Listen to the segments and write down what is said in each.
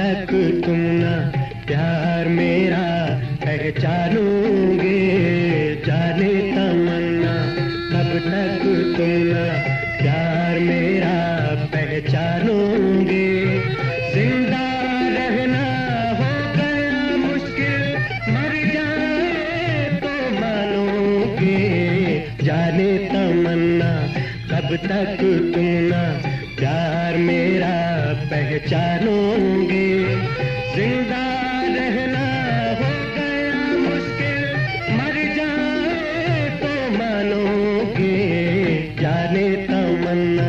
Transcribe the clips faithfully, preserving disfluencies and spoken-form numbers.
तक तुम ना प्यार मेरा पहचानोगे, जाने तमन्ना कब तक तुम ना प्यार मेरा पहचानोगे। जिंदा रहना हो गया मुश्किल, मर जाए तो मानोगे, जाने तमन्ना कब तक तुम ना प्यार मेरा पहचानोगे। जिंदा रहना हो गया मुश्किल, मर जाए तो मानोगे, जाने तमन्ना।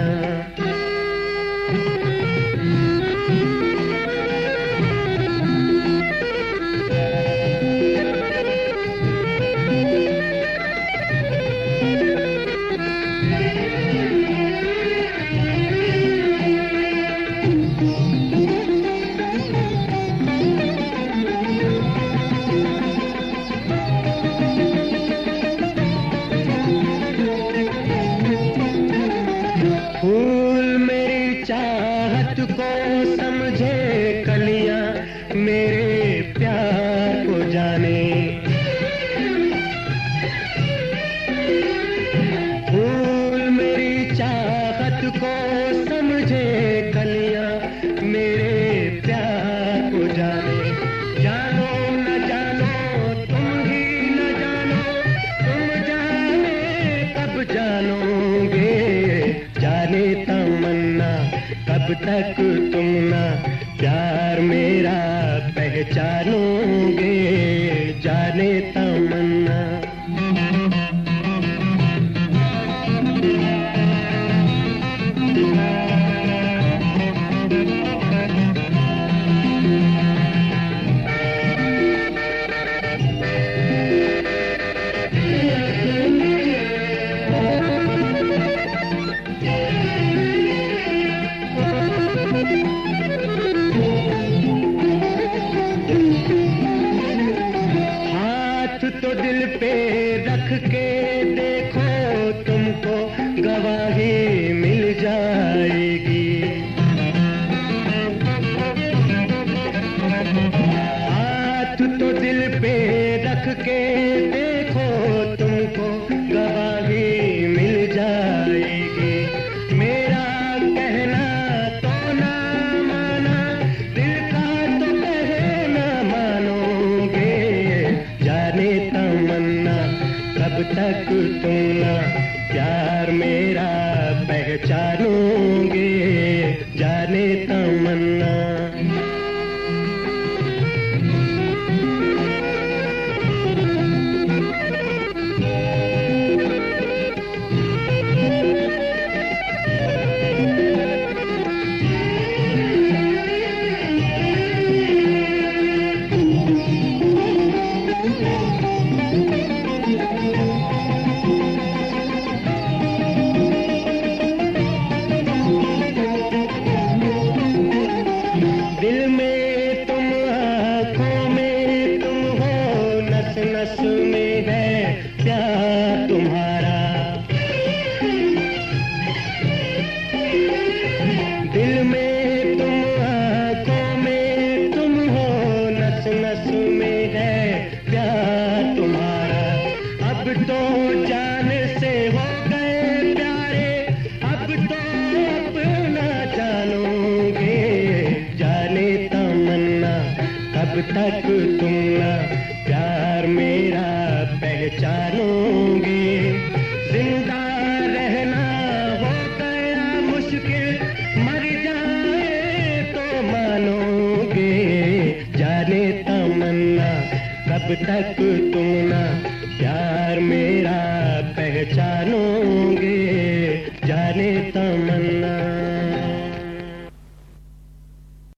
फूल मेरी चाहत को समझे, कलियां मेरे प्यार को जाने। फूल मेरी चाहत को समझे, कलियां मेरे प्यार को जाने। जानो न जानो तुम ही न जानो, तुम जाने कब जानोगे, जाने तमन्ना कब तक तुम ना प्यार मेरा पहचानोगे, जाने तमन्ना। तो दिल पे रख के देखो, तुमको गवाही मिल जाएगी। हाथ तो दिल पे रख के देखो, तुमको गवाही मिल जाएगी। मेरा कहना तो ना माना, दिल का तो कहना मानोगे, जाने तमन्ना कब तक तुम ना प्यार मेरा पहचानोगे, जाने तमन्ना। दिल में तुम, आँखों में तुम हो, नस नस में है प्यार तुम्हारा। दिल में तुम, आँखों में तुम हो, नस नस में है प्यार तुम्हारा। अब तो जान से हो गए प्यारे, अब तो अपना जानोगे, जाने तमन्ना कब तक तुम ना प्यार मेरा पहचानोगे। जिंदा रहना हो गया मुश्किल, मर जाए तो मानोगे, जाने तमन्ना कब तक तुम ना प्यार मेरा पहचानो।